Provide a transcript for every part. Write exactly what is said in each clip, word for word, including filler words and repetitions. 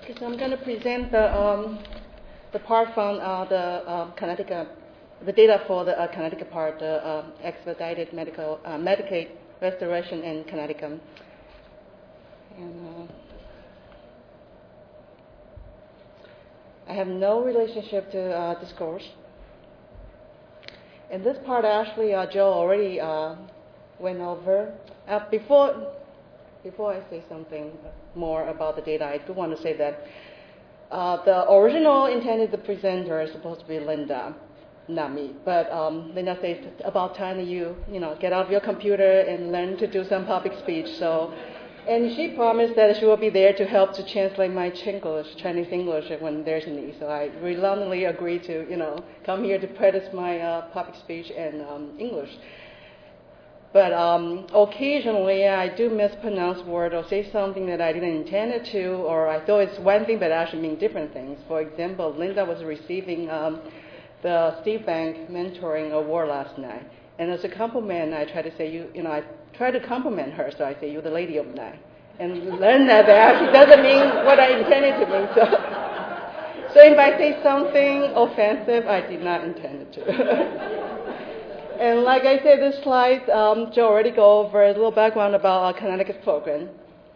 Okay, so I'm going to present the um, the part from uh, the uh, Connecticut, the data for the uh, Connecticut part, the uh, expedited medical uh, Medicaid restoration in Connecticut. And uh, I have no relationship to uh, discourse. And this part actually, uh, Joe already uh, went over. Uh, before. Before I say something more about the data, I do want to say that uh, the original intended presenter is supposed to be Linda, not me. But um, Linda says it's about time you, you know, get out of your computer and learn to do some public speech. So, and she promised that she will be there to help to translate my Chinglish, Chinese English when there's a need. So I reluctantly agreed to, you know, come here to practice my uh, public speech and um, English. But um, occasionally I do mispronounce words or say something that I didn't intend to, or I thought it's one thing but actually mean different things. For example, Linda was receiving um, the Steve Bank Mentoring Award last night, and as a compliment, I try to say you, you know, I try to compliment her, so I say you're the lady of the night, and learn that that actually doesn't mean what I intended to mean. So, so if I say something offensive, I did not intend it to. And like I said, this slide, um, Joe already go over a little background about our Connecticut program.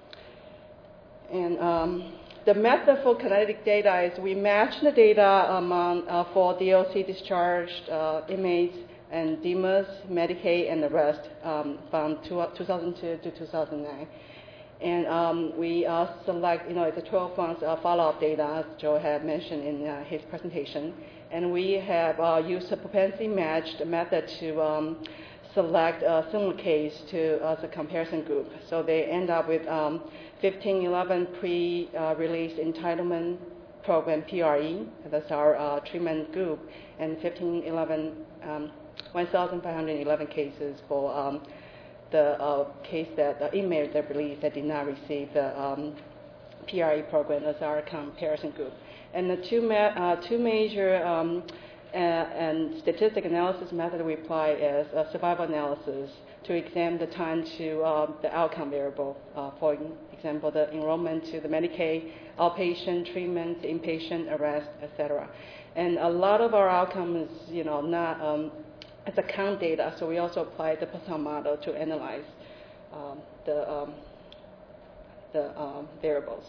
And um, the method for Connecticut data is we match the data among, uh, for D O C discharged uh, inmates and D M A S, Medicaid, and the rest um, from two thousand two to two thousand nine. And um, we uh, select, you know, it's a twelve months uh, follow-up data, as Joe had mentioned in uh, his presentation. And we have uh, used a propensity matched method to um, select a similar case to as a comparison group. So they end up with um, fifteen eleven pre-release entitlement program, P R E, that's our uh, treatment group, and fifteen eleven, um, one thousand five hundred eleven cases for um, the uh, case that the inmates that released that did not receive the um, P R E program as our comparison group. And the two, ma- uh, two major um, uh, and statistic analysis method we apply is a survival analysis to examine the time to uh, the outcome variable. Uh, for example, the enrollment to the Medicaid, outpatient treatment, inpatient arrest, et cetera. And a lot of our outcome is, you know, not um, it's a count data, so we also apply the Poisson model to analyze um, the um, the um, variables.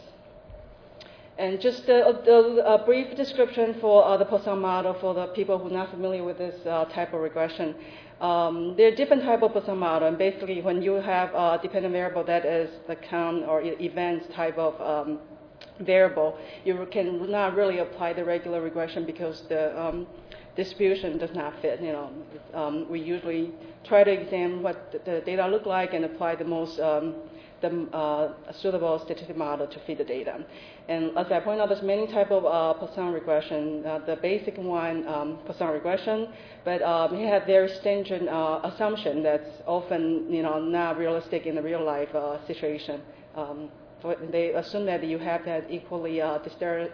And just a, a, a brief description for uh, the Poisson model for the people who are not familiar with this uh, type of regression. Um, there are different types of Poisson model, and basically when you have a dependent variable that is the count or events type of um, variable, you can not really apply the regular regression because the um, distribution does not fit. You know, um, we usually try to examine what the, the data look like and apply the most um, the uh, suitable statistical model to fit the data. And as I point out, there's many types of uh, Poisson regression. Uh, the basic one, um, Poisson regression, but um, it has very stringent uh, assumption that's often, you know, not realistic in the real life uh, situation. Um, for, they assume that you have that equally uh, disper-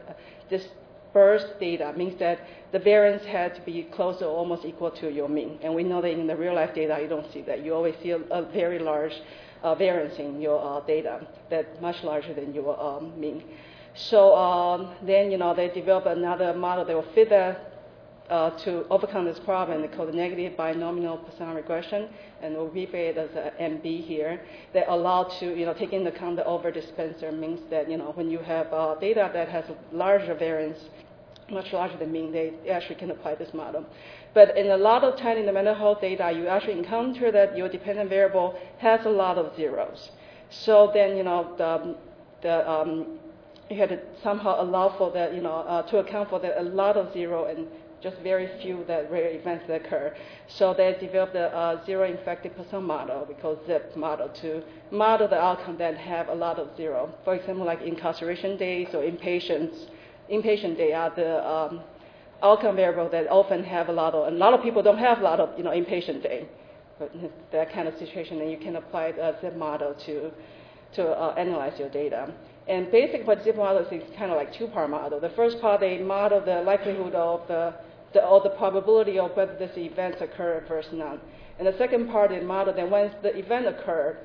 dispersed data, means that the variance had to be close or almost equal to your mean. And we know that in the real life data, you don't see that. You always see a, a very large Uh, variance in your uh, data that's much larger than your um, mean. So um, then, you know, they develop another model that will fit that uh, to overcome this problem. They call the negative binomial Poisson regression, and we'll refer it as a M B here. That allow to, you know, take into account the over dispenser, means that, you know, when you have uh, data that has larger variance, much larger than mean, they actually can apply this model. But in a lot of time in the mental health data, you actually encounter that your dependent variable has a lot of zeros. So then, you know, the, the um, you had to somehow allow for that, you know, uh, to account for that a lot of zero and just very few that rare events that occur. So they developed a uh, zero infected Poisson model, we call ZIP model, to model the outcome that have a lot of zero. For example, like incarceration days or inpatients. Inpatient day are the um, outcome variable that often have a lot of, a lot of people don't have a lot of, you know, inpatient day. But that kind of situation, then you can apply the ZIP model to to uh, analyze your data. And basically what ZIP model is kind of like two-part model. The first part, they model the likelihood of the, the or the probability of whether this events occur versus none. And the second part, they model that once the event occurred,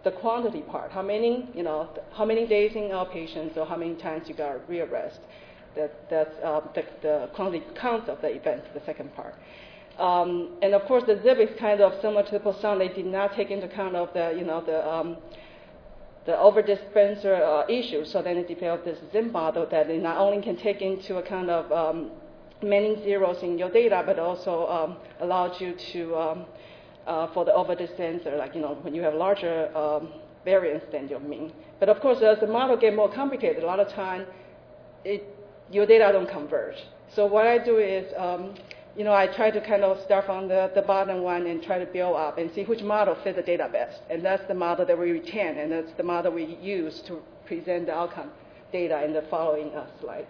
the quantity part, how many, you know, how many days in outpatients or how many times you got rearrest. That, that's uh, the, the quantity count of the event, the second part. Um, and of course, the zip is kind of similar to the Poisson. They did not take into account of the, you know, the um, the over-dispenser uh, issue. So then they developed this zip model that it not only can take into account of um, many zeros in your data, but also um, allows you to, um, uh, for the over-dispenser, like, you know, when you have larger um, variance than your mean. But of course, as the model get more complicated, a lot of time, it, your data don't converge. So what I do is, um, you know, I try to kind of start from the, the bottom one and try to build up and see which model fits the data best. And that's the model that we retain, and that's the model we use to present the outcome data in the following uh, slides.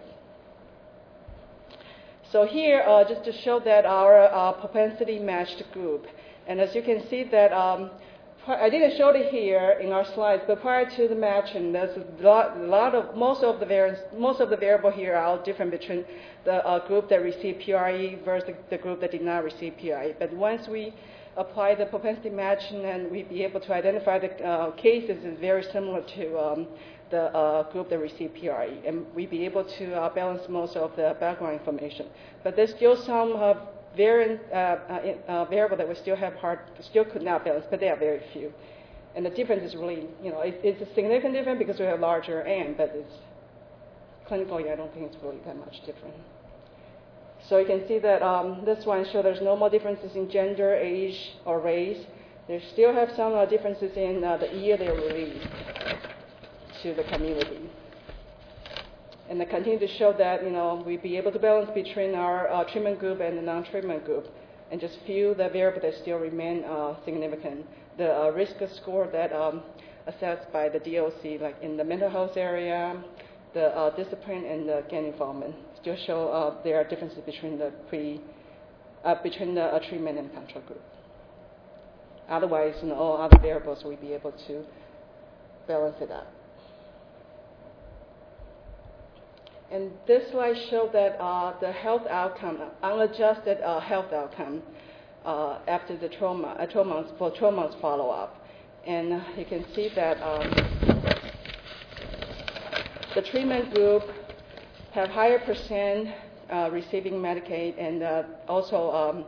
So here, uh, just to show that our uh, propensity matched group. And as you can see that, um, I didn't show it here in our slides, but prior to the matching, there's a lot, a lot of, most of the variance, most of the variable here are all different between the uh, group that received P R E versus the, the group that did not receive P R E. But once we apply the propensity matching, and we be able to identify the uh, cases is very similar to um, the uh, group that received P R E, and we be able to uh, balance most of the background information. But there's still some uh, variant uh, uh, uh, variable that we still have hard, still could not balance, but they are very few. And the difference is really, you know, it, it's a significant difference because we have larger N, but it's clinically, I don't think it's really that much different. So you can see that um, this one shows there's no more differences in gender, age, or race. They still have some uh, differences in uh, the year they were released to the community. And they continue to show that, you know, we be able to balance between our uh, treatment group and the non-treatment group, and just few the variables that still remain uh, significant. The uh, risk score that um, assessed by the D O C, like in the mental health area, the uh, discipline and the gang involvement, still show uh, there are differences between the pre, uh, between the uh, treatment and control group. Otherwise, you know, all other variables will be able to balance it out. And this slide shows that uh, the health outcome, unadjusted uh, health outcome uh, after the trauma, uh, twelve months, for twelve months follow-up. And uh, you can see that um, the treatment group have higher percent uh, receiving Medicaid, and uh, also um,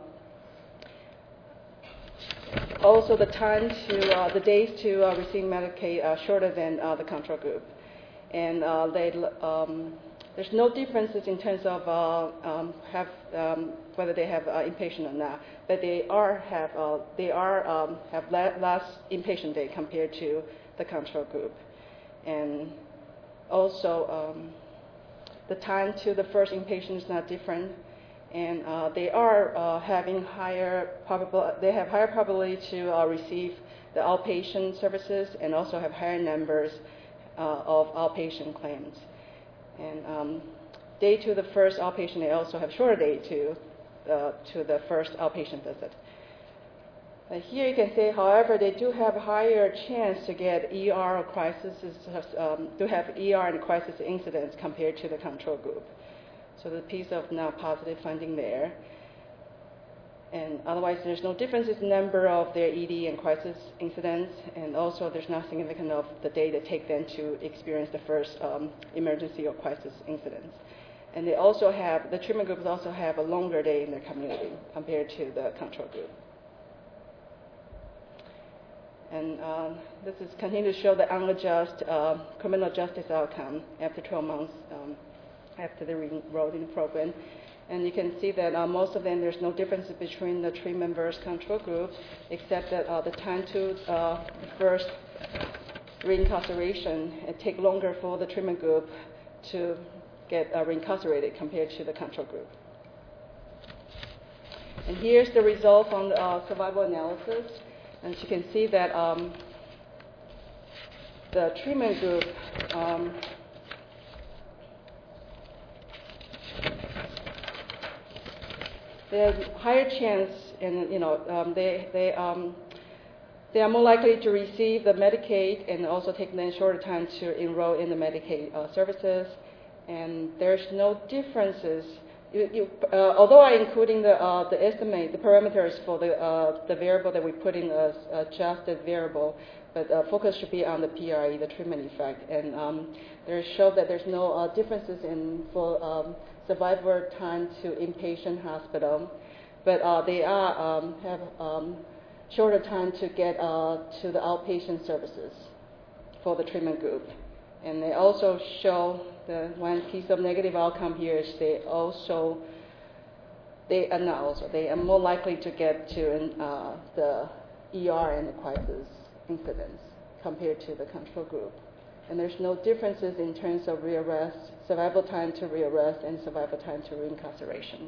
also the time to, uh, the days to uh, receive Medicaid are shorter than uh, the control group. And uh, they, um, there's no differences in terms of uh, um, have, um, whether they have uh, inpatient or not, but they are have uh, they are um, have la- less inpatient day compared to the control group, and also um, the time to the first inpatient is not different, and uh, they are uh, having higher probability. They have higher probability to uh, receive the outpatient services, and also have higher numbers uh, of outpatient claims. And um, day to the first outpatient, they also have shorter day to uh, to the first outpatient visit. Uh, here you can say, however, they do have a higher chance to get E R or crisis, um, to have E R and crisis incidents compared to the control group. So the piece of now positive finding there. And otherwise, there's no difference in the number of their E D and crisis incidents, and also there's not significant of the day that take them to experience the first um, emergency or crisis incidents. And they also have, the treatment groups also have a longer day in their community compared to the control group. And um, this is continue to show the unadjusted uh, criminal justice outcome after twelve months um, after they enrolled in the program. And you can see that uh, most of them, there's no differences between the treatment versus control group, except that uh, the time to uh, the first reincarceration, it takes longer for the treatment group to get uh, reincarcerated compared to the control group. And here's the result from the uh, survival analysis. And you can see that um, the treatment group um, they have higher chance, and you know, um, they they um, they are more likely to receive the Medicaid, and also take them shorter time to enroll in the Medicaid uh, services. And there's no differences. You, you, uh, although I including the uh, the estimate, the parameters for the uh, the variable that we put in as adjusted variable, but uh, focus should be on the P R E, the treatment effect. And um, they showed that there's no uh, differences in for um, survivor time to inpatient hospital, but uh, they are um, have um, shorter time to get uh, to the outpatient services for the treatment group. And they also show the one piece of negative outcome here is they also they are not also they are more likely to get to uh, the E R and the crisis incidents compared to the control group. And there's no differences in terms of rearrest, survival time to rearrest, and survival time to reincarceration.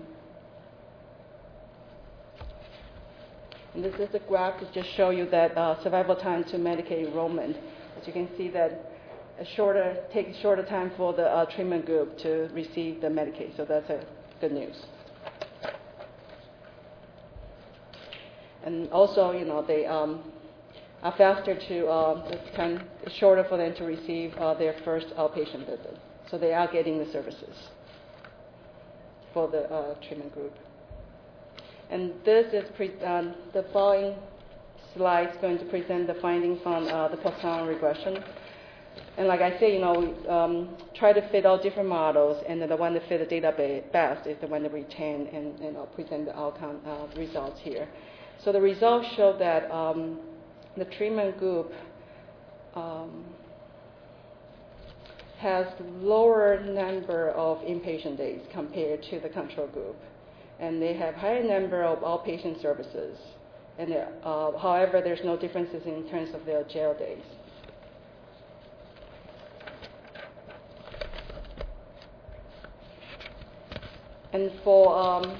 And this is a graph to just show you that uh, survival time to Medicaid enrollment. As you can see that a shorter, takes shorter time for the uh, treatment group to receive the Medicaid. So that's a good news. And also, you know, they um, are faster to, uh, it's kind of shorter for them to receive uh, their first outpatient visit. So they are getting the services for the uh, treatment group. And this is pre- um, the following slide is going to present the findings from uh, the Poisson regression. And like I say, you know, we um, try to fit all different models, and then the one that fit the data best is the one that retain and, and I'll present the outcome uh, results here. So the results show that um, the treatment group um, has lower number of inpatient days compared to the control group. And they have higher number of outpatient services. And uh, however, there's no differences in terms of their jail days. And for, um,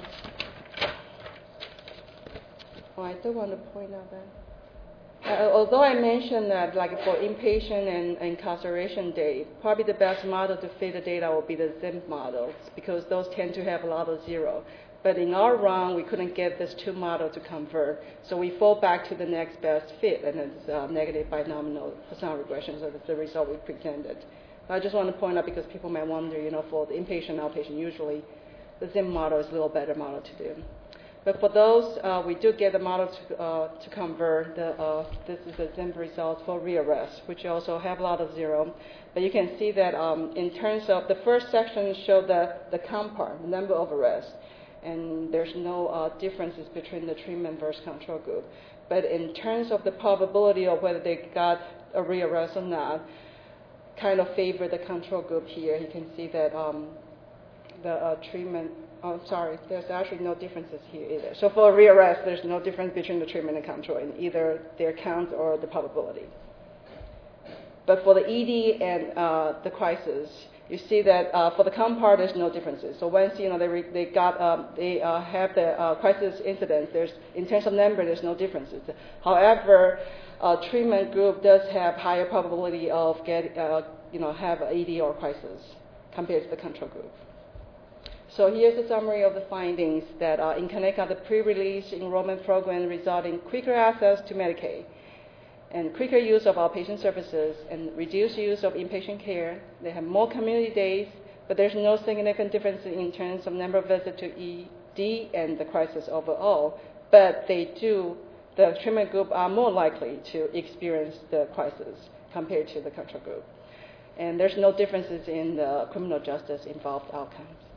oh, I do want to point out that, uh, although I mentioned that, like for inpatient and incarceration day, probably the best model to fit the data will be the Z I M P models because those tend to have a lot of zero. But in our run, we couldn't get this two model to convert, so we fall back to the next best fit, and it's uh, negative binomial Poisson regression. So that's the result we presented. But I just want to point out because people might wonder, you know, for the inpatient, outpatient, usually the Z I M P model is a little better model to do. But for those, uh, we do get the model to, uh, to convert. The, uh, this is the Z I M P results for rearrest, which also have a lot of zero. But you can see that um, in terms of the first section show the, the count part, the number of arrests. And there's no uh, differences between the treatment versus control group. But in terms of the probability of whether they got a rearrest or not, kind of favor the control group here. You can see that um, the uh, treatment, oh, sorry, there's actually no differences here either. So for rearrest, there's no difference between the treatment and control in either their count or the probability. But for the E D and uh, the crisis, you see that uh, for the count part, there's no differences. So once you know they re- they got um, they uh, have the uh, crisis incidents, there's in terms of number, there's no differences. However, uh, treatment group does have higher probability of get uh, you know have an E D or crisis compared to the control group. So here's a summary of the findings that uh, in Connecticut, the pre-release enrollment program resulted in quicker access to Medicaid, and quicker use of outpatient services, and reduced use of inpatient care. They have more community days, but there's no significant difference in terms of number of visits to E D and the crisis overall. But they do, the treatment group are more likely to experience the crisis compared to the control group. And there's no differences in the criminal justice involved outcomes.